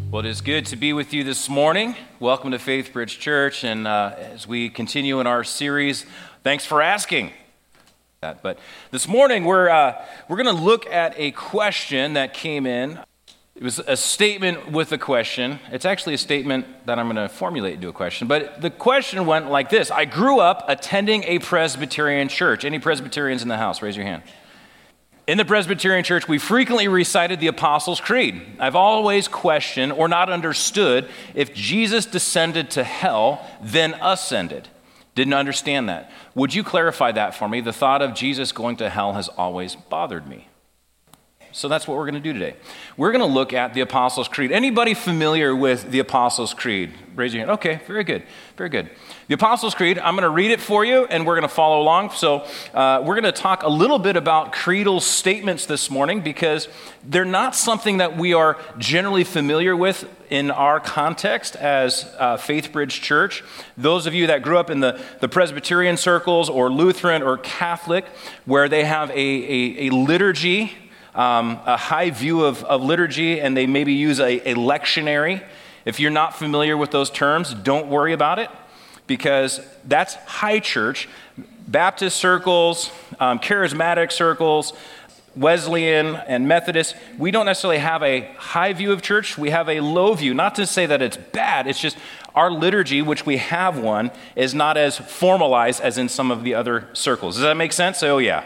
Well, it is good to be with you this morning. Welcome to Faith Bridge Church, and as we continue in our series, thanks for asking that. But this morning, we're going to look at a question that came in. It was a statement with a question. It's actually a statement that I'm going to formulate into a question. But the question went like this: I grew up attending a Presbyterian church. Any Presbyterians in the house? Raise your hand. In the Presbyterian church, we frequently recited the Apostles' Creed. I've always questioned or not understood if Jesus descended to hell, then ascended. Didn't understand that. Would you clarify that for me? The thought of Jesus going to hell has always bothered me. So that's what we're going to do today. We're going to look at the Apostles' Creed. Anybody familiar with the Apostles' Creed? Raise your hand. Okay, very good, very good. The Apostles' Creed, I'm going to read it for you, and we're going to follow along. So we're going to talk a little bit about creedal statements this morning because they're not something that we are generally familiar with in our context as Faith Bridge Church. Those of you that grew up in the Presbyterian circles or Lutheran or Catholic, where they have a liturgy, a high view of liturgy, and they maybe use a lectionary. If you're not familiar with those terms, don't worry about it, because that's high church. Baptist circles, charismatic circles, Wesleyan and Methodist, we don't necessarily have a high view of church. We have a low view. Not to say that it's bad, it's just our liturgy, which we have one, is not as formalized as in some of the other circles. Does that make sense? Oh, yeah.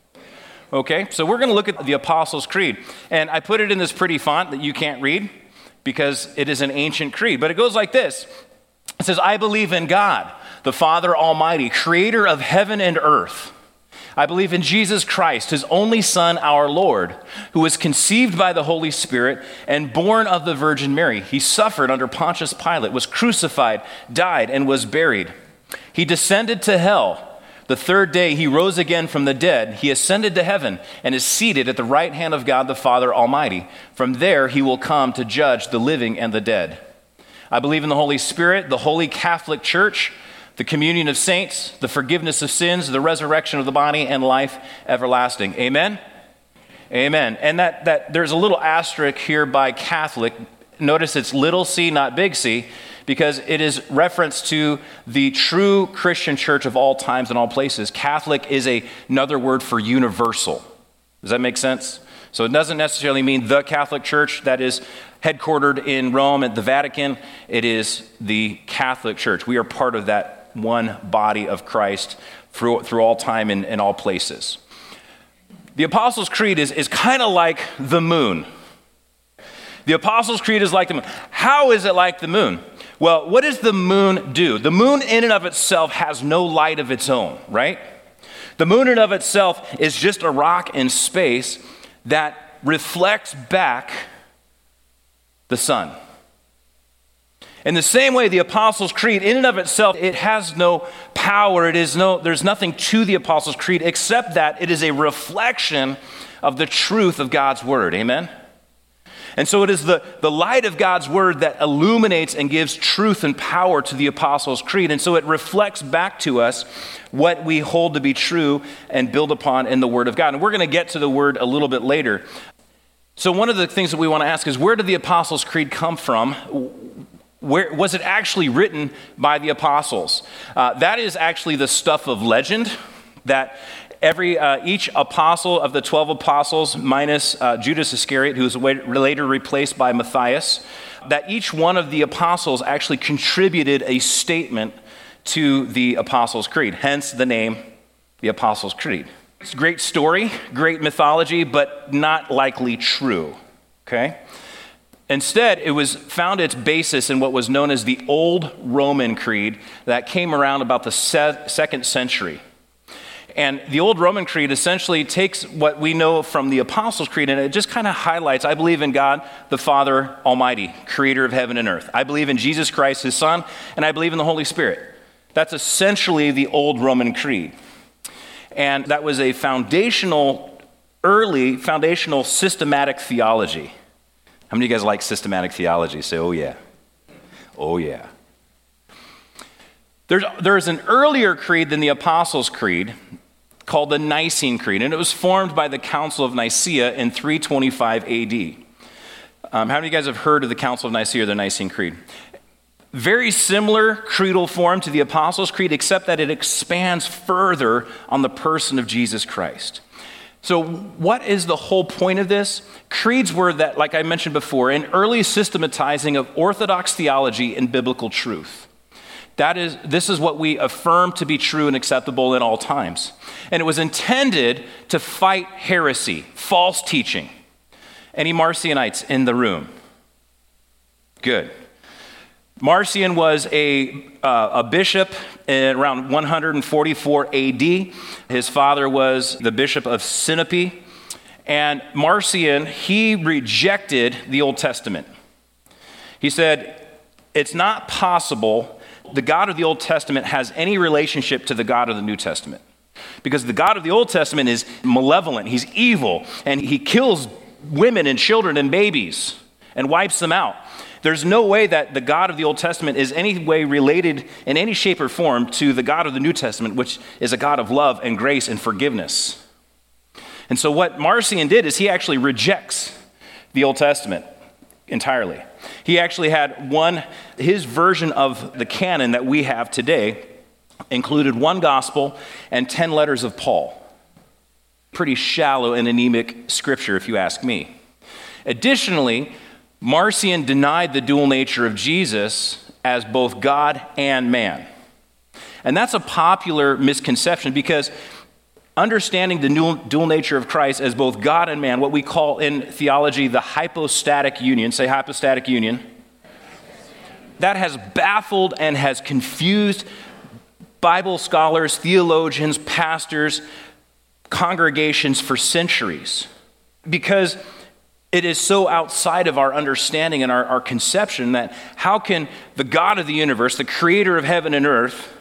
Okay, so we're going to look at the Apostles' Creed. And I put it in this pretty font that you can't read because it is an ancient creed. But it goes like this. It says, I believe in God, the Father Almighty, creator of heaven and earth. I believe in Jesus Christ, his only Son, our Lord, who was conceived by the Holy Spirit and born of the Virgin Mary. He suffered under Pontius Pilate, was crucified, died, and was buried. He descended to hell. The third day he rose again from the dead. He ascended to heaven and is seated at the right hand of God the Father Almighty. From there he will come to judge the living and the dead. I believe in the Holy Spirit, the Holy Catholic Church, the communion of saints, the forgiveness of sins, the resurrection of the body, and life everlasting. Amen? Amen. And that there's a little asterisk here by Catholic. Notice it's little c, not big C, because it is reference to the true Christian church of all times and all places. Catholic is another word for universal. Does that make sense? So it doesn't necessarily mean the Catholic Church that is headquartered in Rome at the Vatican. It is the Catholic Church. We are part of that one body of Christ through all time and all places. The Apostles' Creed is kind of like the moon. The Apostles' Creed is like the moon. How is it like the moon? Well, what does the moon do? The moon in and of itself has no light of its own, right? The moon in and of itself is just a rock in space that reflects back the sun. In the same way, the Apostles' Creed, in and of itself, it has no power. There's nothing to the Apostles' Creed except that it is a reflection of the truth of God's Word. Amen? And so it is the light of God's Word that illuminates and gives truth and power to the Apostles' Creed. And so it reflects back to us what we hold to be true and build upon in the Word of God. And we're going to get to the Word a little bit later. So one of the things that we want to ask is, where did the Apostles' Creed come from? Where was it actually written by the apostles? That is actually the stuff of legend that each apostle of the 12 apostles, minus Judas Iscariot, who was later replaced by Matthias, that each one of the apostles actually contributed a statement to the Apostles' Creed, hence the name, the Apostles' Creed. It's a great story, great mythology, but not likely true, okay? Instead, it found its basis in what was known as the Old Roman Creed that came around about the 2nd century. And the Old Roman Creed essentially takes what we know from the Apostles' Creed and it just kind of highlights, I believe in God, the Father Almighty, creator of heaven and earth. I believe in Jesus Christ, his Son, and I believe in the Holy Spirit. That's essentially the Old Roman Creed. And that was a early foundational systematic theology. How many of you guys like systematic theology? Say, oh yeah. Oh yeah. There's an earlier creed than the Apostles' Creed called the Nicene Creed, and it was formed by the Council of Nicaea in 325 AD. How many of you guys have heard of the Council of Nicaea or the Nicene Creed? Very similar creedal form to the Apostles' Creed, except that it expands further on the person of Jesus Christ. So what is the whole point of this? Creeds were that, like I mentioned before, an early systematizing of orthodox theology and biblical truth. This is what we affirm to be true and acceptable in all times. And it was intended to fight heresy, false teaching. Any Marcionites in the room? Good. Marcion was a bishop in around 144 AD. His father was the bishop of Sinope. And Marcion, he rejected the Old Testament. He said, it's not possible the God of the Old Testament has any relationship to the God of the New Testament. Because the God of the Old Testament is malevolent, he's evil, and he kills women and children and babies and wipes them out. There's no way that the God of the Old Testament is any way related in any shape or form to the God of the New Testament, which is a God of love and grace and forgiveness. And so what Marcion did is he actually rejects the Old Testament entirely. He actually had his version of the canon that we have today included one gospel and 10 letters of Paul. Pretty shallow and anemic scripture, if you ask me. Additionally, Marcion denied the dual nature of Jesus as both God and man. And that's a popular misconception because understanding the dual nature of Christ as both God and man, what we call in theology the hypostatic union, say hypostatic union, that has baffled and has confused Bible scholars, theologians, pastors, congregations for centuries because it is so outside of our understanding and our conception that how can the God of the universe, the creator of heaven and earth,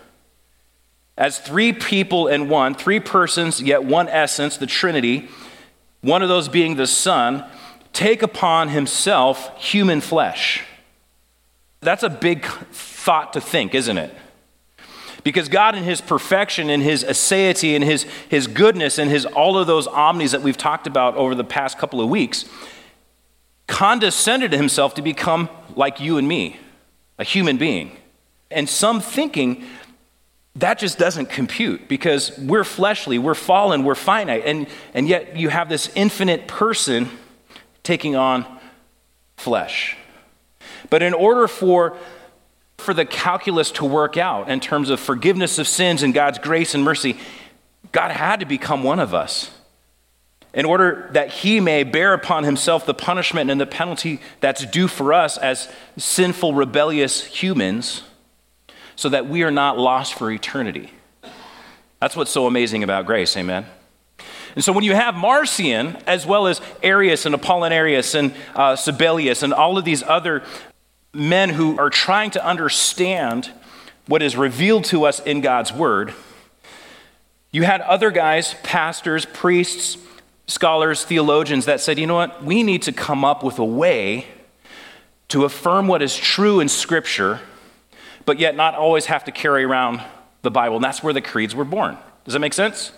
as three people in one, three persons, yet one essence, the Trinity, one of those being the Son, take upon himself human flesh? That's a big thought to think, isn't it? Because God in his perfection and his aseity and his goodness and his all of those omnis that we've talked about over the past couple of weeks condescended himself to become like you and me, a human being. And some thinking that just doesn't compute because we're fleshly, we're fallen, we're finite, and yet you have this infinite person taking on flesh. But in order for the calculus to work out in terms of forgiveness of sins and God's grace and mercy, God had to become one of us in order that he may bear upon himself the punishment and the penalty that's due for us as sinful, rebellious humans so that we are not lost for eternity. That's what's so amazing about grace, amen? And so when you have Marcion, as well as Arius and Apollinarius and Sabellius and all of these other men who are trying to understand what is revealed to us in God's word, you had other guys, pastors, priests, scholars, theologians that said, you know what, we need to come up with a way to affirm what is true in Scripture, but yet not always have to carry around the Bible. And that's where the creeds were born. Does that make sense?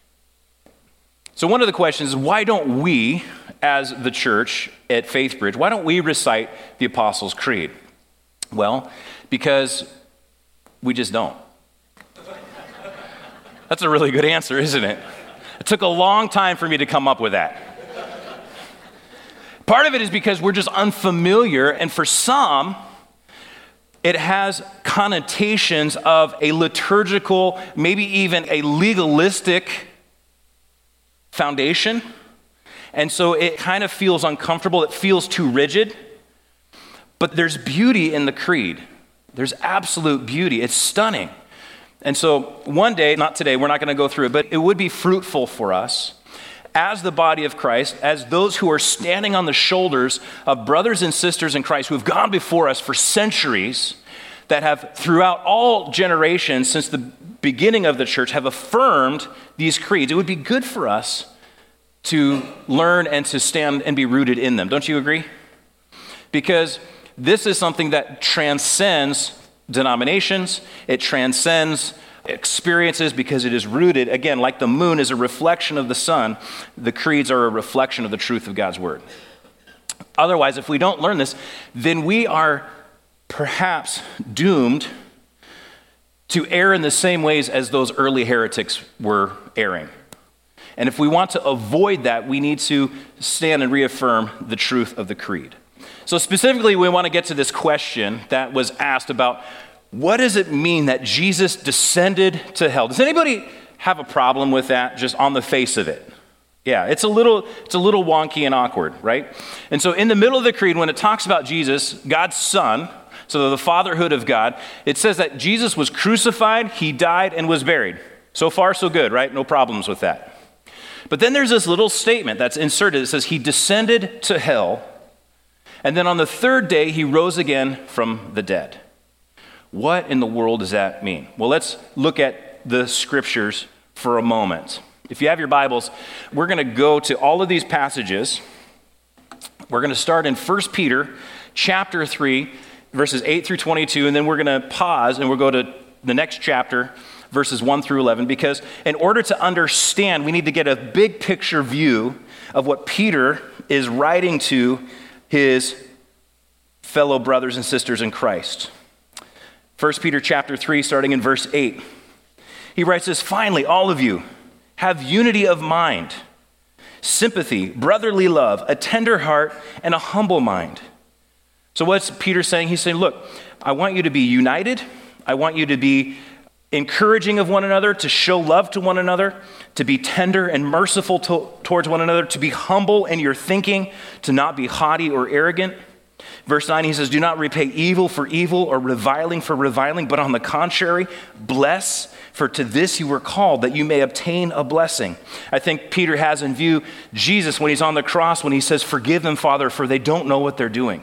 So one of the questions is, why don't we, as the church at FaithBridge, why don't we recite the Apostles' Creed? Well, because we just don't. That's a really good answer, isn't it? It took a long time for me to come up with that. Part of it is because we're just unfamiliar, and for some, it has connotations of a liturgical, maybe even a legalistic foundation. And so it kind of feels uncomfortable. It feels too rigid. But there's beauty in the creed. There's absolute beauty. It's stunning. And so one day, not today, we're not going to go through it, but it would be fruitful for us as the body of Christ, as those who are standing on the shoulders of brothers and sisters in Christ who have gone before us for centuries, that have throughout all generations since the beginning of the church have affirmed these creeds. It would be good for us to learn and to stand and be rooted in them. Don't you agree? Because this is something that transcends denominations. It transcends experiences because it is rooted, again, like the moon is a reflection of the sun. The creeds are a reflection of the truth of God's word. Otherwise, if we don't learn this, then we are perhaps doomed to err in the same ways as those early heretics were erring. And if we want to avoid that, we need to stand and reaffirm the truth of the creed. So specifically, we want to get to this question that was asked about what does it mean that Jesus descended to hell? Does anybody have a problem with that just on the face of it? Yeah, it's a little wonky and awkward, right? And so in the middle of the creed, when it talks about Jesus, God's son, so the fatherhood of God, it says that Jesus was crucified, he died, and was buried. So far, so good, right? No problems with that. But then there's this little statement that's inserted. It says he descended to hell, and then on the third day, he rose again from the dead. What in the world does that mean? Well, let's look at the scriptures for a moment. If you have your Bibles, we're going to go to all of these passages. We're going to start in 1 Peter chapter 3, verses 8 through 22, and then we're going to pause and we'll go to the next chapter, verses 1 through 11, because in order to understand, we need to get a big picture view of what Peter is writing to his fellow brothers and sisters in Christ. 1 Peter chapter 3, starting in verse 8. He writes this, "Finally, all of you, have unity of mind, sympathy, brotherly love, a tender heart, and a humble mind." So what's Peter saying? He's saying, look, I want you to be united. I want you to be encouraging of one another, to show love to one another, to be tender and merciful towards one another, to be humble in your thinking, to not be haughty or arrogant. Verse 9, he says, "Do not repay evil for evil or reviling for reviling, but on the contrary, bless, for to this you were called, that you may obtain a blessing." I think Peter has in view Jesus when he's on the cross, when he says, "Forgive them, Father, for they don't know what they're doing."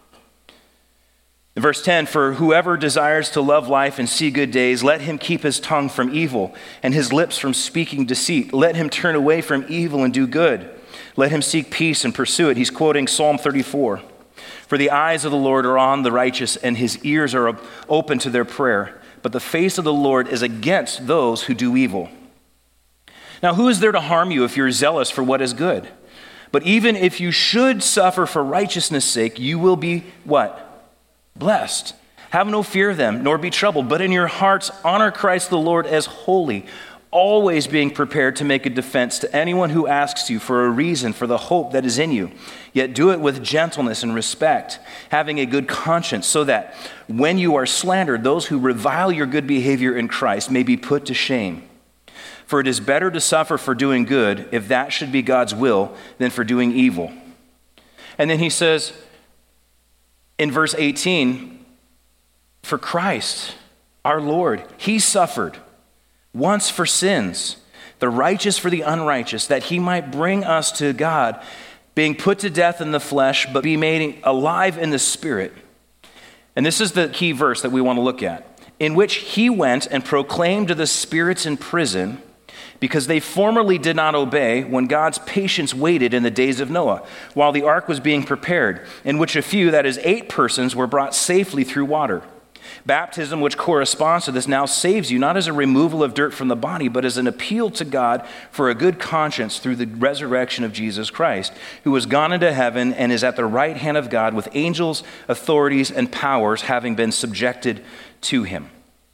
In verse 10, "For whoever desires to love life and see good days, let him keep his tongue from evil and his lips from speaking deceit. Let him turn away from evil and do good. Let him seek peace and pursue it." He's quoting Psalm 34. "For the eyes of the Lord are on the righteous, and his ears are open to their prayer. But the face of the Lord is against those who do evil." Now, who is there to harm you if you're zealous for what is good? But even if you should suffer for righteousness' sake, you will be what? Blessed. "Have no fear of them, nor be troubled, but in your hearts honor Christ the Lord as holy, always being prepared to make a defense to anyone who asks you for a reason for the hope that is in you. Yet do it with gentleness and respect, having a good conscience, so that when you are slandered, those who revile your good behavior in Christ may be put to shame. For it is better to suffer for doing good, if that should be God's will, than for doing evil." And then he says in verse 18, "For Christ, our Lord, he suffered once for sins, the righteous for the unrighteous, that he might bring us to God, being put to death in the flesh, but be made alive in the spirit." And this is the key verse that we want to look at. "In which he went and proclaimed to the spirits in prison, because they formerly did not obey, when God's patience waited in the days of Noah, while the ark was being prepared, in which a few, that is 8 persons, were brought safely through water. Baptism, which corresponds to this, now saves you, not as a removal of dirt from the body, but as an appeal to God for a good conscience through the resurrection of Jesus Christ, who has gone into heaven and is at the right hand of God, with angels, authorities, and powers having been subjected to him."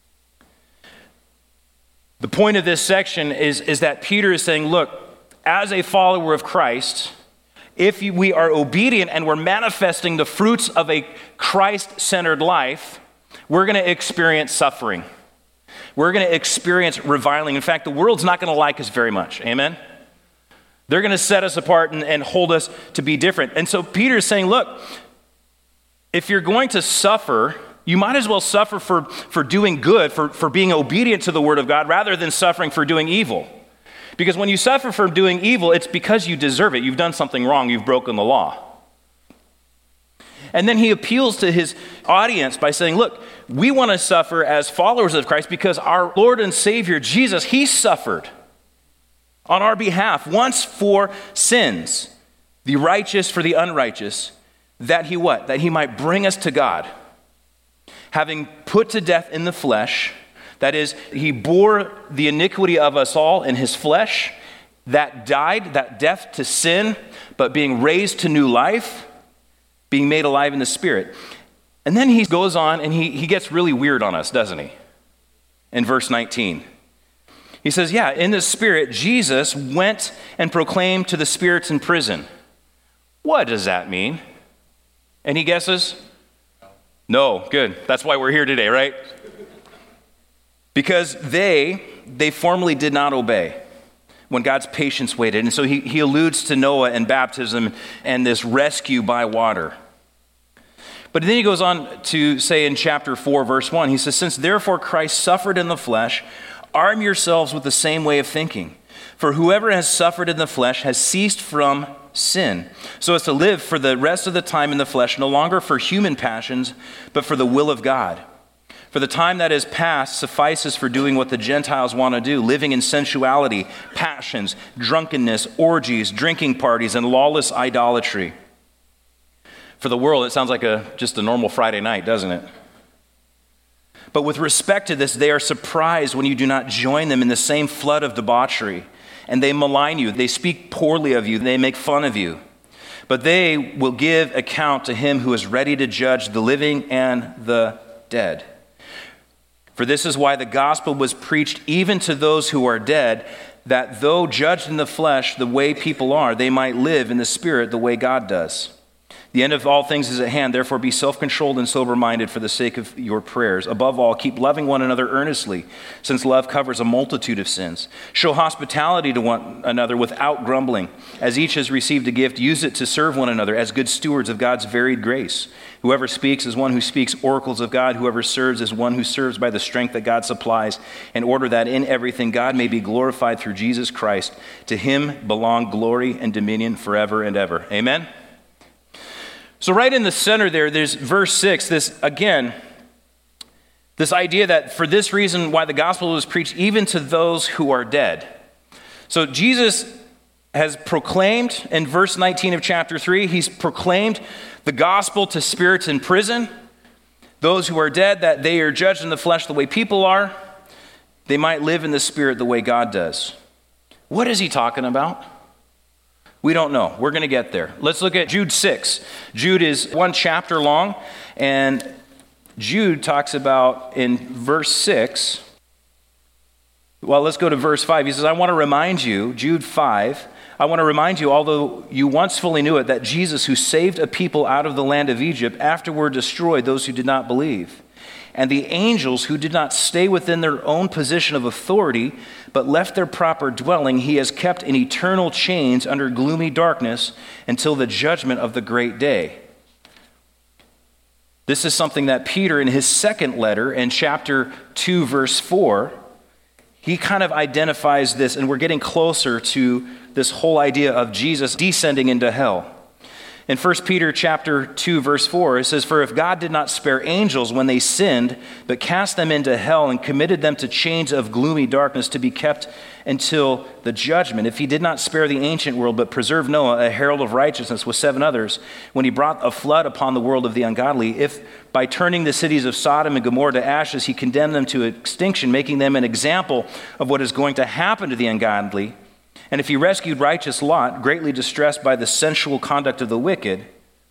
The point of this section is that Peter is saying, look, as a follower of Christ, if we are obedient and we're manifesting the fruits of a Christ-centered life, we're going to experience suffering. We're going to experience reviling. In fact, the world's not going to like us very much. Amen? They're going to set us apart and hold us to be different. And so Peter is saying, look, if you're going to suffer, you might as well suffer for doing good, for being obedient to the word of God, rather than suffering for doing evil. Because when you suffer for doing evil, it's because you deserve it. You've done something wrong. You've broken the law. And then he appeals to his audience by saying, look, we want to suffer as followers of Christ because our Lord and Savior, Jesus, he suffered on our behalf once for sins, the righteous for the unrighteous, that he what? That he might bring us to God. Having put to death in the flesh, that is, he bore the iniquity of us all in his flesh, that died, that death to sin, but being raised to new life, being made alive in the Spirit. And then he goes on and he gets really weird on us, doesn't he? In verse 19. He says, yeah, in the Spirit, Jesus went and proclaimed to the spirits in prison. What does that mean? Any guesses? No, good. That's why we're here today, right? Because they formerly did not obey when God's patience waited. And so he alludes to Noah and baptism and this rescue by water. But then he goes on to say in chapter 4, verse 1, he says, since therefore Christ suffered in the flesh, arm yourselves with the same way of thinking. For whoever has suffered in the flesh has ceased from sin, so as to live for the rest of the time in the flesh, no longer for human passions, but for the will of God. For the time that is past suffices for doing what the Gentiles want to do, living in sensuality, passions, drunkenness, orgies, drinking parties, and lawless idolatry. For the world, it sounds like just a normal Friday night, doesn't it? But with respect to this, they are surprised when you do not join them in the same flood of debauchery. And they malign you, they speak poorly of you, they make fun of you. But they will give account to him who is ready to judge the living and the dead. For this is why the gospel was preached even to those who are dead, that though judged in the flesh the way people are, they might live in the spirit the way God does. The end of all things is at hand, therefore be self-controlled and sober-minded for the sake of your prayers. Above all, keep loving one another earnestly, since love covers a multitude of sins. Show hospitality to one another without grumbling. As each has received a gift, use it to serve one another as good stewards of God's varied grace. Whoever speaks is one who speaks oracles of God. Whoever serves is one who serves by the strength that God supplies, in order that in everything God may be glorified through Jesus Christ. To him belong glory and dominion forever and ever. Amen? So right in the center there's verse 6, this idea that for this reason why the gospel was preached even to those who are dead. So Jesus has proclaimed in verse 19 of chapter 3, he's proclaimed the gospel to spirits in prison, those who are dead, that they are judged in the flesh the way people are, they might live in the spirit the way God does. What is he talking about? We don't know. We're going to get there. Let's look at Jude 6. Jude is one chapter long, and Jude talks about in verse 6. Well, let's go to verse 5. He says, I want to remind you, Jude 5, I want to remind you, although you once fully knew it, that Jesus, who saved a people out of the land of Egypt, afterward destroyed those who did not believe. And the angels who did not stay within their own position of authority, but left their proper dwelling, he has kept in eternal chains under gloomy darkness until the judgment of the great day. This is something that Peter, in his second letter, in chapter 2, verse 4, he kind of identifies this, and we're getting closer to this whole idea of Jesus descending into hell. In 1 Peter chapter 2, verse 4, it says, for if God did not spare angels when they sinned, but cast them into hell and committed them to chains of gloomy darkness to be kept until the judgment, if he did not spare the ancient world, but preserved Noah, a herald of righteousness, with 7 others, when he brought a flood upon the world of the ungodly, if by turning the cities of Sodom and Gomorrah to ashes, he condemned them to extinction, making them an example of what is going to happen to the ungodly, and if he rescued righteous Lot, greatly distressed by the sensual conduct of the wicked,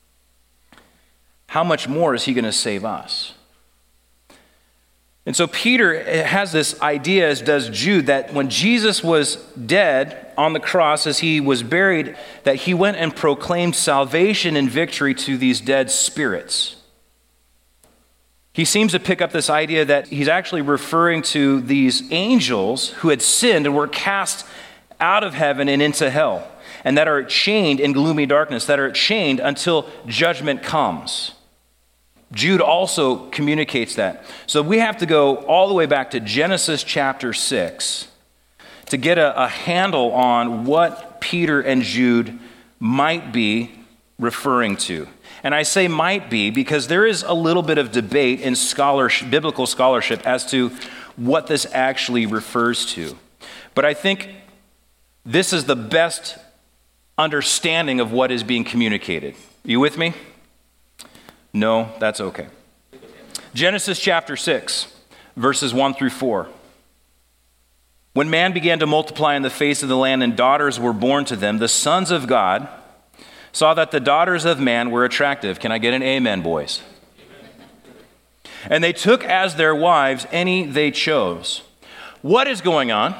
how much more is he going to save us? And so Peter has this idea, as does Jude, that when Jesus was dead on the cross, as he was buried, that he went and proclaimed salvation and victory to these dead spirits. He seems to pick up this idea that he's actually referring to these angels who had sinned and were cast out of heaven and into hell, and that are chained in gloomy darkness, that are chained until judgment comes. Jude also communicates that. So we have to go all the way back to Genesis chapter 6 to get a handle on what Peter and Jude might be referring to. And I say might be because there is a little bit of debate in biblical scholarship as to what this actually refers to. But I think this is the best understanding of what is being communicated. You with me? No, that's okay. Genesis chapter 6, verses 1 through 4. When man began to multiply on the face of the land and daughters were born to them, the sons of God saw that the daughters of man were attractive. Can I get an amen, boys? And they took as their wives any they chose. What is going on?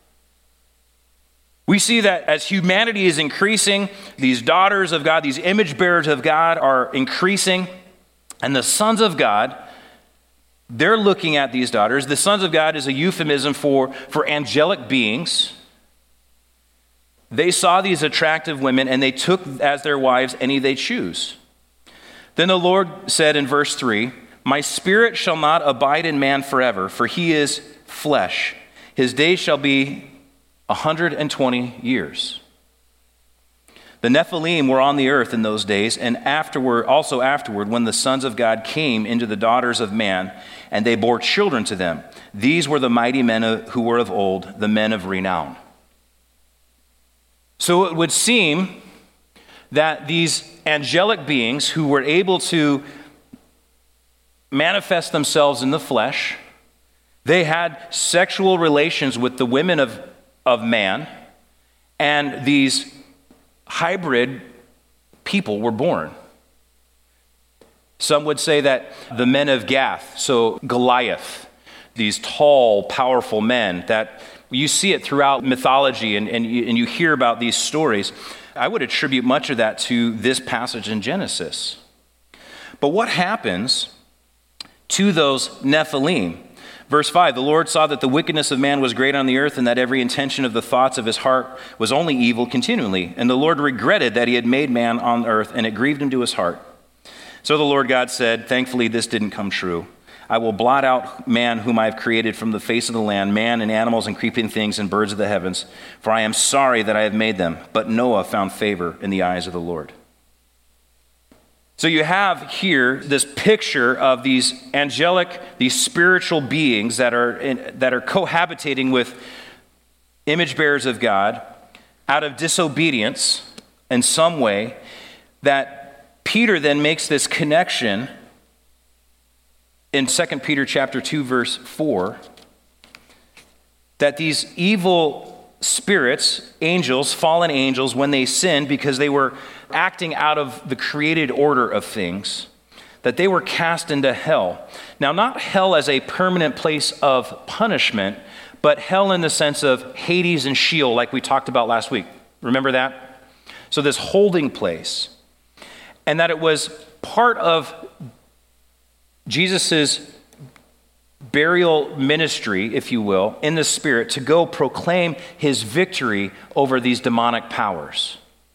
We see that as humanity is increasing, these daughters of God, these image bearers of God are increasing, and the sons of God, they're looking at these daughters. The sons of God is a euphemism for angelic beings. They saw these attractive women, and they took as their wives any they choose. Then the Lord said in verse 3, "My spirit shall not abide in man forever, for he is flesh. His days shall be 120 years. The Nephilim were on the earth in those days, and afterward, when the sons of God came into the daughters of man, and they bore children to them. These were the mighty men who were of old, the men of renown." So it would seem that these angelic beings who were able to manifest themselves in the flesh, they had sexual relations with the women of man, and these hybrid people were born. Some would say that the men of Gath, so Goliath, these tall, powerful men, that you see it throughout mythology and you hear about these stories. I would attribute much of that to this passage in Genesis. But what happens to those Nephilim? Verse 5, "The Lord saw that the wickedness of man was great on the earth, and that every intention of the thoughts of his heart was only evil continually. And the Lord regretted that he had made man on earth, and it grieved him to his heart. So the Lord God said, thankfully this didn't come true. I will blot out man whom I have created from the face of the land, man and animals and creeping things and birds of the heavens, for I am sorry that I have made them." But Noah found favor in the eyes of the Lord. So you have here this picture of these angelic, these spiritual beings that are cohabitating with image bearers of God out of disobedience in some way, that Peter then makes this connection in 2 Peter chapter 2, verse 4, that these evil spirits, angels, fallen angels, when they sinned because they were acting out of the created order of things, that they were cast into hell. Now, not hell as a permanent place of punishment, but hell in the sense of Hades and Sheol, like we talked about last week. Remember that? So this holding place. And that it was part of Jesus's burial ministry, if you will, in the Spirit, to go proclaim his victory over these demonic powers.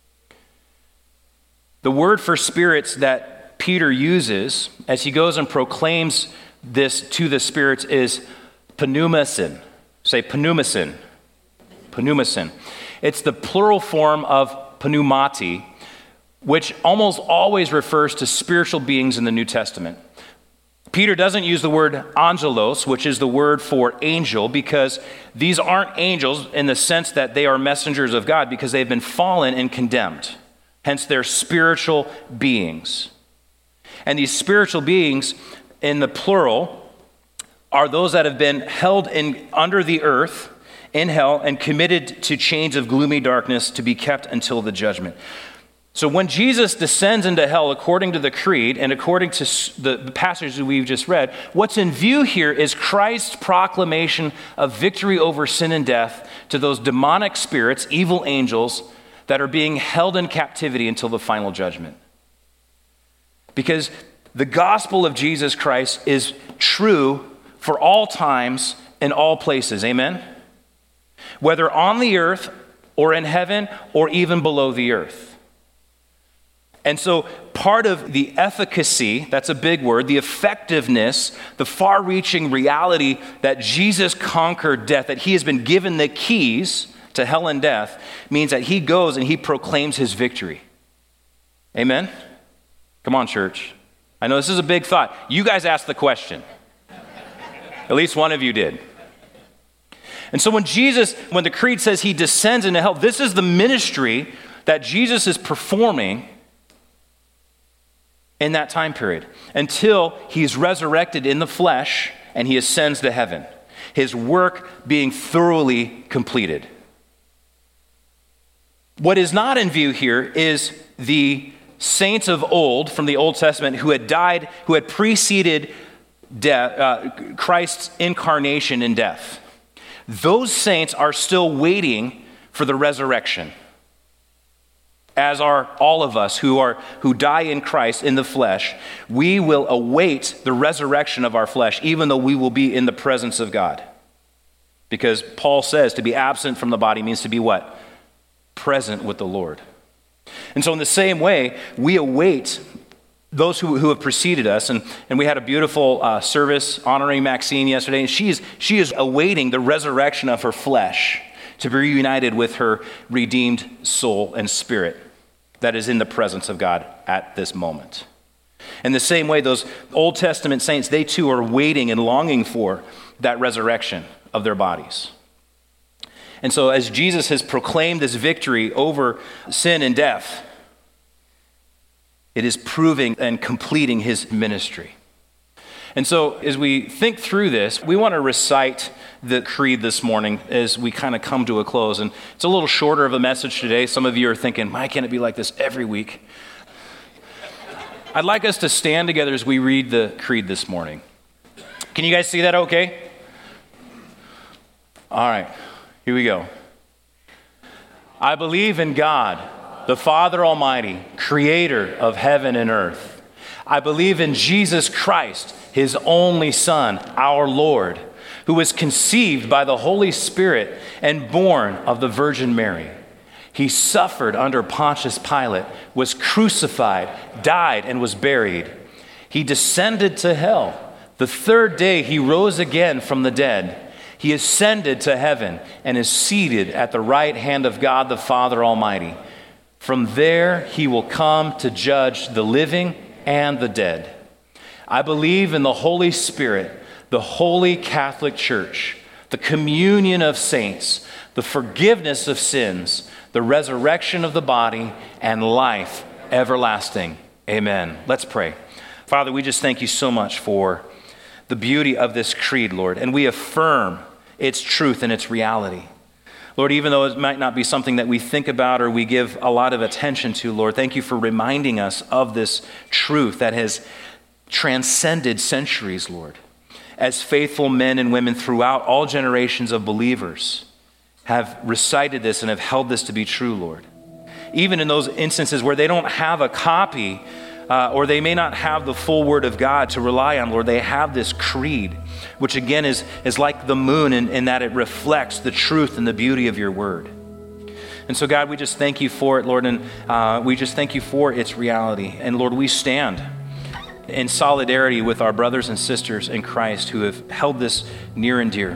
The word for spirits that Peter uses as he goes and proclaims this to the spirits is pneumasin. Say pneumasin. Pneumasin. It's the plural form of pneumati, which almost always refers to spiritual beings in the New Testament. Peter doesn't use the word angelos, which is the word for angel, because these aren't angels in the sense that they are messengers of God, because they've been fallen and condemned. Hence, they're spiritual beings. And these spiritual beings, in the plural, are those that have been held under the earth, in hell, and committed to chains of gloomy darkness to be kept until the judgment. So when Jesus descends into hell, according to the creed and according to the passage that we've just read, what's in view here is Christ's proclamation of victory over sin and death to those demonic spirits, evil angels, that are being held in captivity until the final judgment. Because the gospel of Jesus Christ is true for all times and all places. Amen? Whether on the earth or in heaven or even below the earth. And so part of the efficacy, that's a big word, the effectiveness, the far-reaching reality that Jesus conquered death, that he has been given the keys to hell and death, means that he goes and he proclaims his victory. Amen? Come on, church. I know this is a big thought. You guys asked the question. At least one of you did. And so when the creed says he descends into hell, this is the ministry that Jesus is performing in that time period until he's resurrected in the flesh and he ascends to heaven. His work being thoroughly completed. What is not in view here is the saints of old from the Old Testament who had died, who had preceded death, Christ's incarnation in death. Those saints are still waiting for the resurrection, as are all of us who die in Christ in the flesh. We will await the resurrection of our flesh, even though we will be in the presence of God. Because Paul says to be absent from the body means to be what? Present with the Lord. And so in the same way, we await those who have preceded us. And we had a beautiful service honoring Maxine yesterday, and she is awaiting the resurrection of her flesh to be reunited with her redeemed soul and spirit that is in the presence of God at this moment. In the same way, those Old Testament saints, they too are waiting and longing for that resurrection of their bodies. And so as Jesus has proclaimed this victory over sin and death, it is proving and completing his ministry. And so as we think through this, we want to recite the creed this morning as we kind of come to a close. And it's a little shorter of a message today. Some of you are thinking, why can't it be like this every week? I'd like us to stand together as we read the creed this morning. Can you guys see that okay? All right, here we go. I believe in God, the Father Almighty, creator of heaven and earth. I believe in Jesus Christ, his only Son, our Lord, who was conceived by the Holy Spirit and born of the Virgin Mary. He suffered under Pontius Pilate, was crucified, died, and was buried. He descended to hell. The third day he rose again from the dead. He ascended to heaven and is seated at the right hand of God the Father Almighty. From there he will come to judge the living and the dead. I believe in the Holy Spirit, the Holy Catholic Church, the communion of saints, the forgiveness of sins, the resurrection of the body, and life everlasting. Amen. Let's pray. Father, we just thank you so much for the beauty of this creed, Lord, and we affirm its truth and its reality. Lord, even though it might not be something that we think about or we give a lot of attention to, Lord, thank you for reminding us of this truth that has transcended centuries, Lord, as faithful men and women throughout all generations of believers have recited this and have held this to be true, Lord. Even in those instances where they don't have a copy or they may not have the full word of God to rely on, Lord, they have this creed, which again is like the moon in that it reflects the truth and the beauty of your word. And so, God, we just thank you for it, Lord, and we just thank you for its reality. And Lord, we stand in solidarity with our brothers and sisters in Christ who have held this near and dear.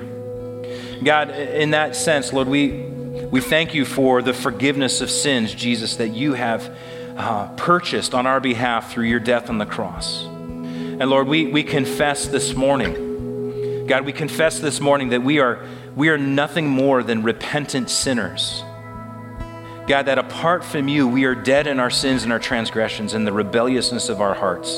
God, in that sense, Lord, we thank you for the forgiveness of sins, Jesus, that you have purchased on our behalf through your death on the cross. And Lord, we confess this morning, God, we confess this morning that we are nothing more than repentant sinners. God, that apart from you, we are dead in our sins and our transgressions and the rebelliousness of our hearts.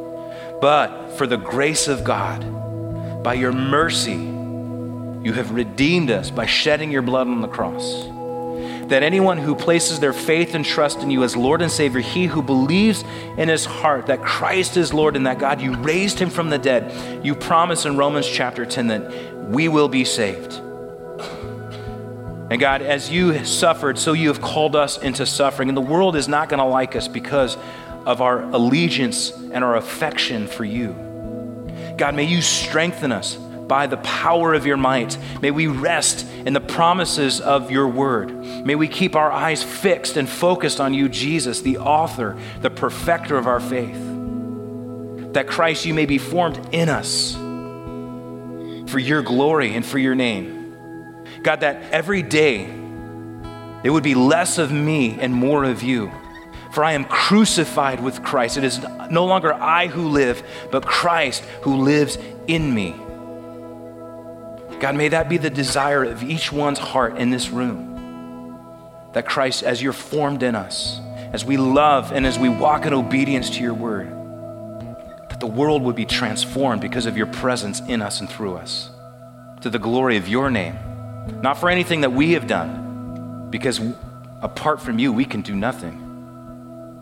But for the grace of God, by your mercy, you have redeemed us by shedding your blood on the cross. That anyone who places their faith and trust in you as Lord and Savior, he who believes in his heart that Christ is Lord and that God, you raised him from the dead, you promise in Romans chapter 10 that we will be saved. And God, as you suffered, so you have called us into suffering. And the world is not going to like us because of our allegiance and our affection for you. God, may you strengthen us by the power of your might. May we rest in the promises of your word. May we keep our eyes fixed and focused on you, Jesus, the author, the perfecter of our faith. That Christ, you may be formed in us for your glory and for your name. God, that every day it would be less of me and more of you. For I am crucified with Christ. It is no longer I who live, but Christ who lives in me. God, may that be the desire of each one's heart in this room. That Christ, as you're formed in us, as we love and as we walk in obedience to your word, that the world would be transformed because of your presence in us and through us, to the glory of your name. Not for anything that we have done, because apart from you, we can do nothing.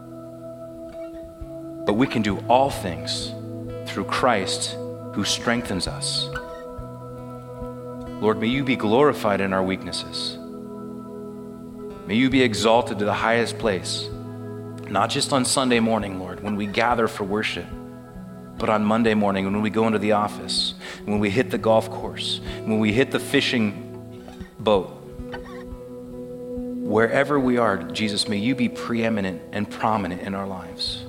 but we can do all things through Christ who strengthens us. Lord, may you be glorified in our weaknesses. May you be exalted to the highest place, not just on Sunday morning, Lord, when we gather for worship, but on Monday morning when we go into the office, when we hit the golf course, when we hit the fishing boat. Wherever we are, Jesus, may you be preeminent and prominent in our lives.